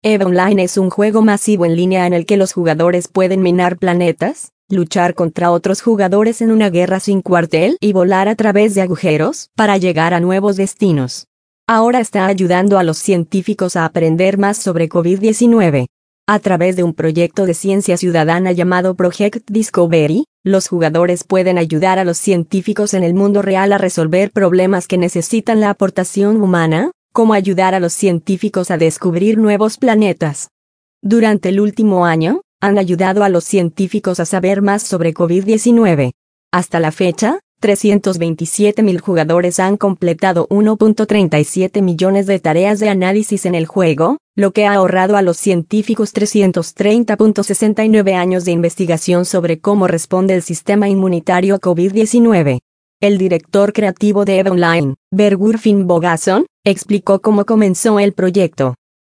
EVE Online es un juego masivo en línea en el que los jugadores pueden minar planetas, luchar contra otros jugadores en una guerra sin cuartel y volar a través de agujeros para llegar a nuevos destinos. Ahora está ayudando a los científicos a aprender más sobre COVID-19. A través de un proyecto de ciencia ciudadana llamado Project Discovery, los jugadores pueden ayudar a los científicos en el mundo real a resolver problemas que necesitan la aportación humana, como ayudar a los científicos a descubrir nuevos planetas. Durante el último año, han ayudado a los científicos a saber más sobre COVID-19. Hasta la fecha, 327.000 jugadores han completado 1.37 millones de tareas de análisis en el juego, lo que ha ahorrado a los científicos 330.69 años de investigación sobre cómo responde el sistema inmunitario a COVID-19. El director creativo de EVE Online, Bergur Finnbogason, explicó cómo comenzó el proyecto.